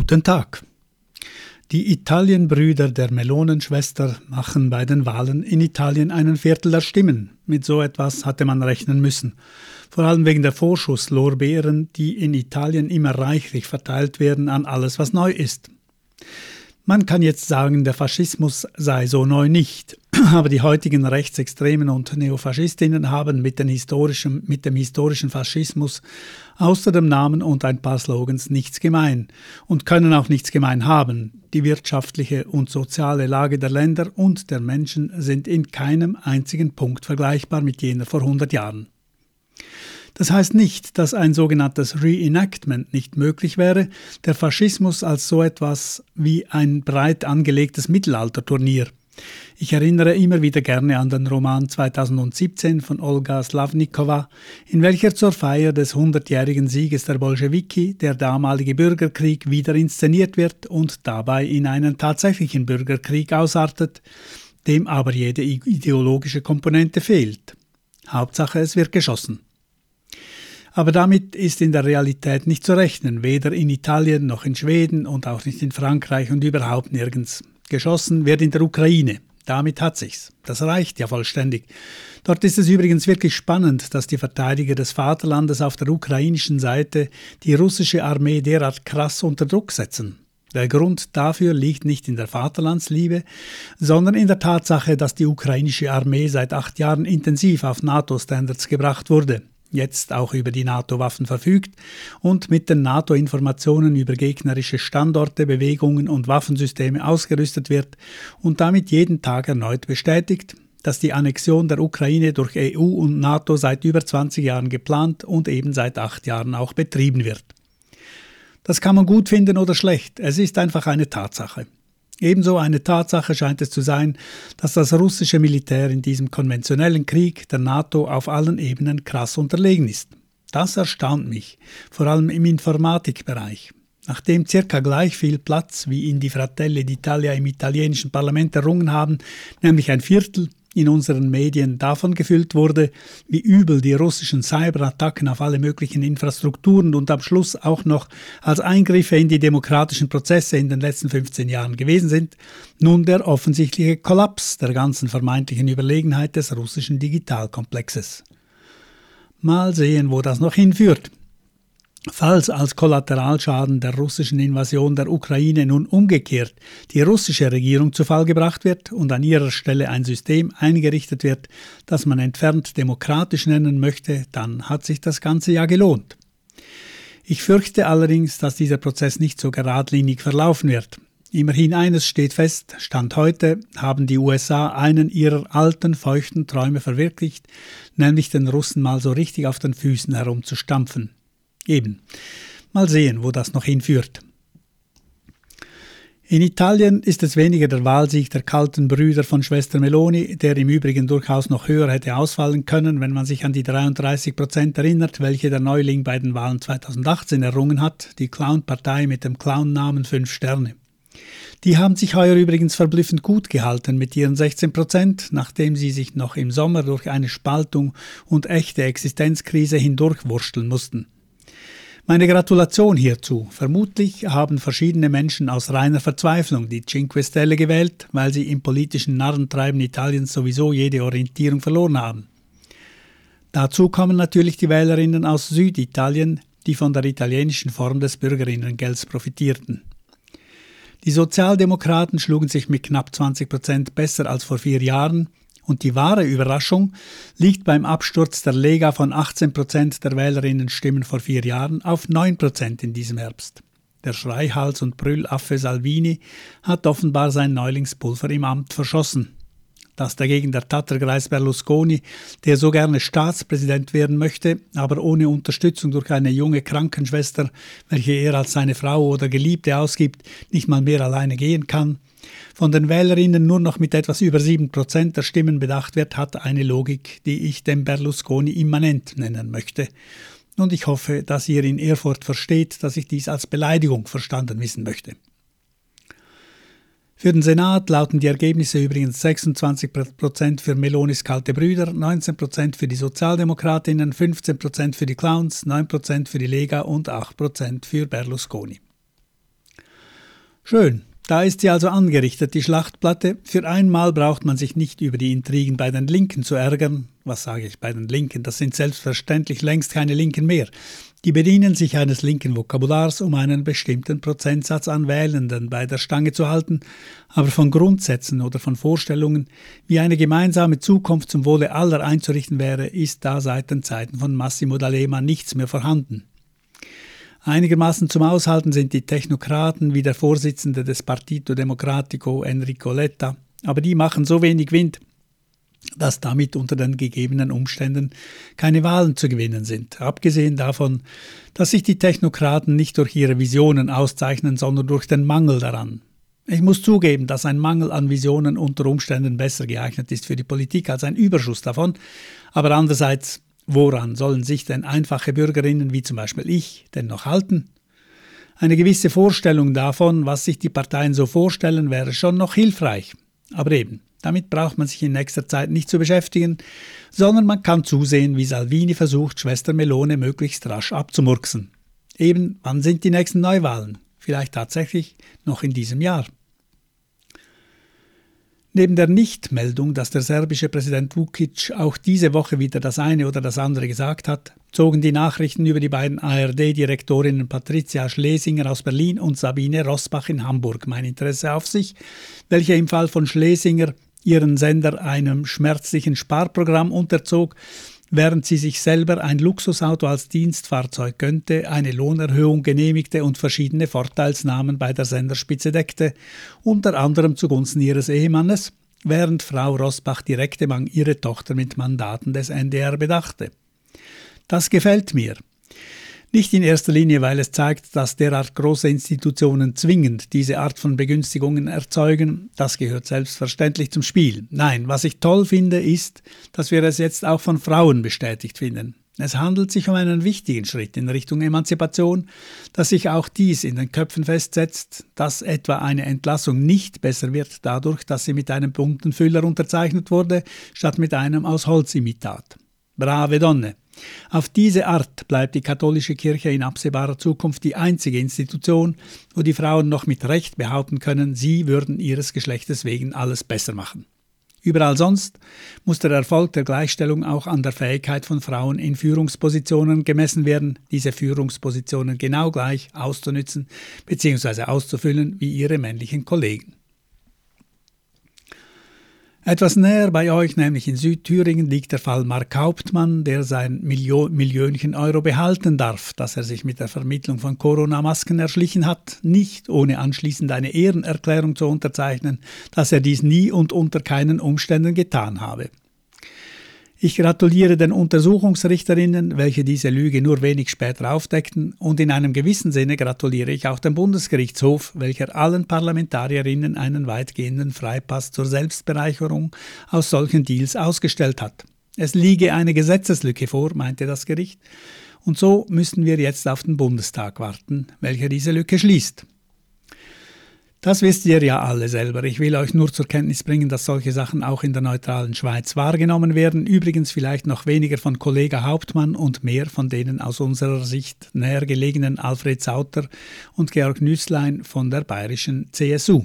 Guten Tag. Die Italienbrüder der Melonenschwester machen bei den Wahlen in Italien 1/4 der Stimmen. Mit so etwas hatte man rechnen müssen. Vor allem wegen der Vorschusslorbeeren, die in Italien immer reichlich verteilt werden an alles, was neu ist. Man kann jetzt sagen, der Faschismus sei so neu nicht, aber die heutigen Rechtsextremen und Neofaschistinnen haben mit dem historischen Faschismus außer dem Namen und ein paar Slogans nichts gemein und können auch nichts gemein haben. Die wirtschaftliche und soziale Lage der Länder und der Menschen sind in keinem einzigen Punkt vergleichbar mit jener vor 100 Jahren. Das heißt nicht, dass ein sogenanntes Reenactment nicht möglich wäre, der Faschismus als so etwas wie ein breit angelegtes Mittelalterturnier. Ich erinnere immer wieder gerne an den Roman 2017 von Olga Slavnikova, in welcher zur Feier des 100-jährigen Sieges der Bolschewiki der damalige Bürgerkrieg wieder inszeniert wird und dabei in einen tatsächlichen Bürgerkrieg ausartet, dem aber jede ideologische Komponente fehlt. Hauptsache, es wird geschossen. Aber damit ist in der Realität nicht zu rechnen, weder in Italien noch in Schweden und auch nicht in Frankreich und überhaupt nirgends. Geschossen wird in der Ukraine. Damit hat sich's. Das reicht ja vollständig. Dort ist es übrigens wirklich spannend, dass die Verteidiger des Vaterlandes auf der ukrainischen Seite die russische Armee derart krass unter Druck setzen. Der Grund dafür liegt nicht in der Vaterlandsliebe, sondern in der Tatsache, dass die ukrainische Armee seit 8 Jahren intensiv auf NATO-Standards gebracht wurde, jetzt auch über die NATO-Waffen verfügt und mit den NATO-Informationen über gegnerische Standorte, Bewegungen und Waffensysteme ausgerüstet wird und damit jeden Tag erneut bestätigt, dass die Annexion der Ukraine durch EU und NATO seit über 20 Jahren geplant und eben seit 8 Jahren auch betrieben wird. Das kann man gut finden oder schlecht, es ist einfach eine Tatsache. Ebenso eine Tatsache scheint es zu sein, dass das russische Militär in diesem konventionellen Krieg der NATO auf allen Ebenen krass unterlegen ist. Das erstaunt mich, vor allem im Informatikbereich. Nachdem circa gleich viel Platz wie in die Fratelli d'Italia im italienischen Parlament errungen haben, nämlich 1/4 in unseren Medien davon gefüllt wurde, wie übel die russischen Cyberattacken auf alle möglichen Infrastrukturen und am Schluss auch noch als Eingriffe in die demokratischen Prozesse in den letzten 15 Jahren gewesen sind, nun der offensichtliche Kollaps der ganzen vermeintlichen Überlegenheit des russischen Digitalkomplexes. Mal sehen, wo das noch hinführt. Falls als Kollateralschaden der russischen Invasion der Ukraine nun umgekehrt die russische Regierung zu Fall gebracht wird und an ihrer Stelle ein System eingerichtet wird, das man entfernt demokratisch nennen möchte, dann hat sich das Ganze ja gelohnt. Ich fürchte allerdings, dass dieser Prozess nicht so geradlinig verlaufen wird. Immerhin eines steht fest, Stand heute haben die USA einen ihrer alten, feuchten Träume verwirklicht, nämlich den Russen mal so richtig auf den Füßen herumzustampfen. Eben. Mal sehen, wo das noch hinführt. In Italien ist es weniger der Wahlsieg der kalten Brüder von Schwester Meloni, der im Übrigen durchaus noch höher hätte ausfallen können, wenn man sich an die 33% erinnert, welche der Neuling bei den Wahlen 2018 errungen hat, die Clown-Partei mit dem Clown-Namen 5 Sterne. Die haben sich heuer übrigens verblüffend gut gehalten mit ihren 16%, nachdem sie sich noch im Sommer durch eine Spaltung und echte Existenzkrise hindurchwursteln mussten. Meine Gratulation hierzu. Vermutlich haben verschiedene Menschen aus reiner Verzweiflung die Cinque Stelle gewählt, weil sie im politischen Narrentreiben Italiens sowieso jede Orientierung verloren haben. Dazu kommen natürlich die Wählerinnen aus Süditalien, die von der italienischen Form des Bürgerinnengelds profitierten. Die Sozialdemokraten schlugen sich mit knapp 20% besser als vor 4 Jahren, und die wahre Überraschung liegt beim Absturz der Lega von 18% der Wählerinnenstimmen vor 4 Jahren auf 9% in diesem Herbst. Der Schreihals- und Brüllaffe Salvini hat offenbar sein Neulingspulver im Amt verschossen. Dass dagegen der Tattergreis Berlusconi, der so gerne Staatspräsident werden möchte, aber ohne Unterstützung durch eine junge Krankenschwester, welche er als seine Frau oder Geliebte ausgibt, nicht mal mehr alleine gehen kann, von den Wählerinnen nur noch mit etwas über 7% der Stimmen bedacht wird, hat eine Logik, die ich dem Berlusconi immanent nennen möchte. Und ich hoffe, dass ihr in Erfurt versteht, dass ich dies als Beleidigung verstanden wissen möchte. Für den Senat lauten die Ergebnisse übrigens 26% für Melonis kalte Brüder, 19% für die Sozialdemokratinnen, 15% für die Clowns, 9% für die Lega und 8% für Berlusconi. Schön, da ist sie also angerichtet, die Schlachtplatte. Für einmal braucht man sich nicht über die Intrigen bei den Linken zu ärgern. Was sage ich bei den Linken? Das sind selbstverständlich längst keine Linken mehr. Die bedienen sich eines linken Vokabulars, um einen bestimmten Prozentsatz an Wählenden bei der Stange zu halten, aber von Grundsätzen oder von Vorstellungen, wie eine gemeinsame Zukunft zum Wohle aller einzurichten wäre, ist da seit den Zeiten von Massimo D'Alema nichts mehr vorhanden. Einigermaßen zum Aushalten sind die Technokraten wie der Vorsitzende des Partito Democratico Enrico Letta, aber die machen so wenig Wind, dass damit unter den gegebenen Umständen keine Wahlen zu gewinnen sind. Abgesehen davon, dass sich die Technokraten nicht durch ihre Visionen auszeichnen, sondern durch den Mangel daran. Ich muss zugeben, dass ein Mangel an Visionen unter Umständen besser geeignet ist für die Politik als ein Überschuss davon, aber andererseits, woran sollen sich denn einfache Bürgerinnen wie zum Beispiel ich denn noch halten? Eine gewisse Vorstellung davon, was sich die Parteien so vorstellen, wäre schon noch hilfreich. Aber eben, damit braucht man sich in nächster Zeit nicht zu beschäftigen, sondern man kann zusehen, wie Salvini versucht, Schwester Melone möglichst rasch abzumurksen. Eben, wann sind die nächsten Neuwahlen? Vielleicht tatsächlich noch in diesem Jahr. Neben der Nichtmeldung, dass der serbische Präsident Vučić auch diese Woche wieder das eine oder das andere gesagt hat, zogen die Nachrichten über die beiden ARD-Direktorinnen Patricia Schlesinger aus Berlin und Sabine Rossbach in Hamburg mein Interesse auf sich, welche im Fall von Schlesinger ihren Sender einem schmerzlichen Sparprogramm unterzog, während sie sich selber ein Luxusauto als Dienstfahrzeug gönnte, eine Lohnerhöhung genehmigte und verschiedene Vorteilsnahmen bei der Senderspitze deckte, unter anderem zugunsten ihres Ehemannes, während Frau Rossbach direktem ihre Tochter mit Mandaten des NDR bedachte. Das gefällt mir. Nicht in erster Linie, weil es zeigt, dass derart große Institutionen zwingend diese Art von Begünstigungen erzeugen, das gehört selbstverständlich zum Spiel. Nein, was ich toll finde, ist, dass wir es jetzt auch von Frauen bestätigt finden. Es handelt sich um einen wichtigen Schritt in Richtung Emanzipation, dass sich auch dies in den Köpfen festsetzt, dass etwa eine Entlassung nicht besser wird dadurch, dass sie mit einem bunten Füller unterzeichnet wurde, statt mit einem aus Holzimitat. Brave Donne! Auf diese Art bleibt die katholische Kirche in absehbarer Zukunft die einzige Institution, wo die Frauen noch mit Recht behaupten können, sie würden ihres Geschlechtes wegen alles besser machen. Überall sonst muss der Erfolg der Gleichstellung auch an der Fähigkeit von Frauen in Führungspositionen gemessen werden, diese Führungspositionen genau gleich auszunützen bzw. auszufüllen wie ihre männlichen Kollegen. Etwas näher bei euch, nämlich in Südthüringen, liegt der Fall Mark Hauptmann, der sein Millionchen Euro behalten darf, das er sich mit der Vermittlung von Corona-Masken erschlichen hat, nicht ohne anschließend eine Ehrenerklärung zu unterzeichnen, dass er dies nie und unter keinen Umständen getan habe. Ich gratuliere den Untersuchungsrichterinnen, welche diese Lüge nur wenig später aufdeckten, und in einem gewissen Sinne gratuliere ich auch dem Bundesgerichtshof, welcher allen Parlamentarierinnen einen weitgehenden Freipass zur Selbstbereicherung aus solchen Deals ausgestellt hat. Es liege eine Gesetzeslücke vor, meinte das Gericht, und so müssen wir jetzt auf den Bundestag warten, welcher diese Lücke schließt. Das wisst ihr ja alle selber. Ich will euch nur zur Kenntnis bringen, dass solche Sachen auch in der neutralen Schweiz wahrgenommen werden. Übrigens vielleicht noch weniger von Kollege Hauptmann und mehr von denen aus unserer Sicht näher gelegenen Alfred Sauter und Georg Nüßlein von der bayerischen CSU.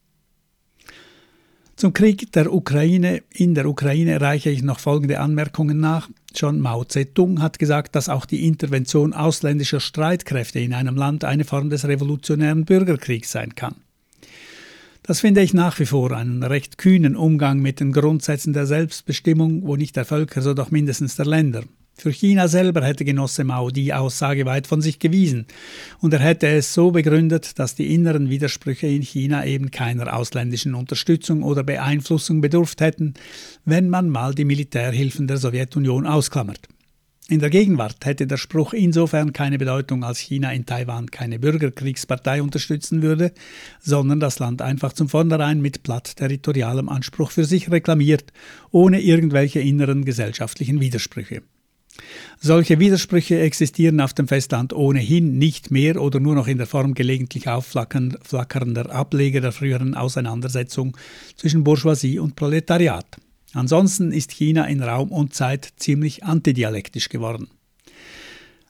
Zum Krieg der Ukraine. In der Ukraine reiche ich noch folgende Anmerkungen nach. Schon Mao Zedong hat gesagt, dass auch die Intervention ausländischer Streitkräfte in einem Land eine Form des revolutionären Bürgerkriegs sein kann. Das finde ich nach wie vor einen recht kühnen Umgang mit den Grundsätzen der Selbstbestimmung, wo nicht der Völker, so doch mindestens der Länder. Für China selber hätte Genosse Mao die Aussage weit von sich gewiesen, und er hätte es so begründet, dass die inneren Widersprüche in China eben keiner ausländischen Unterstützung oder Beeinflussung bedurft hätten, wenn man mal die Militärhilfen der Sowjetunion ausklammert. In der Gegenwart hätte der Spruch insofern keine Bedeutung, als China in Taiwan keine Bürgerkriegspartei unterstützen würde, sondern das Land einfach zum Vornherein mit platt territorialem Anspruch für sich reklamiert, ohne irgendwelche inneren gesellschaftlichen Widersprüche. Solche Widersprüche existieren auf dem Festland ohnehin nicht mehr oder nur noch in der Form gelegentlich aufflackernder Ableger der früheren Auseinandersetzung zwischen Bourgeoisie und Proletariat. Ansonsten ist China in Raum und Zeit ziemlich antidialektisch geworden.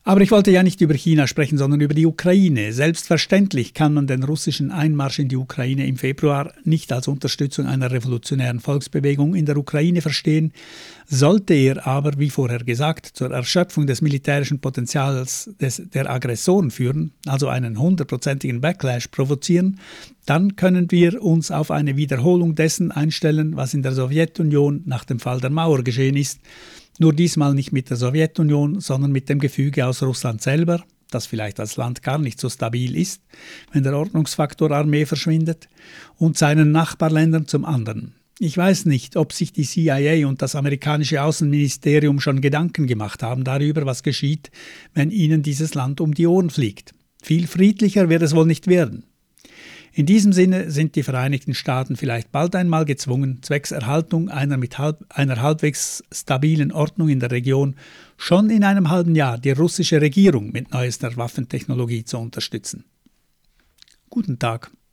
Aber ich wollte ja nicht über China sprechen, sondern über die Ukraine. Selbstverständlich kann man den russischen Einmarsch in die Ukraine im Februar nicht als Unterstützung einer revolutionären Volksbewegung in der Ukraine verstehen. Sollte er aber, wie vorher gesagt, zur Erschöpfung des militärischen Potenzials der Aggressoren führen, also einen 100%igen Backlash provozieren, dann können wir uns auf eine Wiederholung dessen einstellen, was in der Sowjetunion nach dem Fall der Mauer geschehen ist. Nur diesmal nicht mit der Sowjetunion, sondern mit dem Gefüge aus Russland selber, das vielleicht als Land gar nicht so stabil ist, wenn der Ordnungsfaktor Armee verschwindet, und seinen Nachbarländern zum anderen. Ich weiß nicht, ob sich die CIA und das amerikanische Außenministerium schon Gedanken gemacht haben darüber, was geschieht, wenn ihnen dieses Land um die Ohren fliegt. Viel friedlicher wird es wohl nicht werden. In diesem Sinne sind die Vereinigten Staaten vielleicht bald einmal gezwungen, zwecks Erhaltung einer halbwegs stabilen Ordnung in der Region schon in einem halben Jahr die russische Regierung mit neuester Waffentechnologie zu unterstützen. Guten Tag.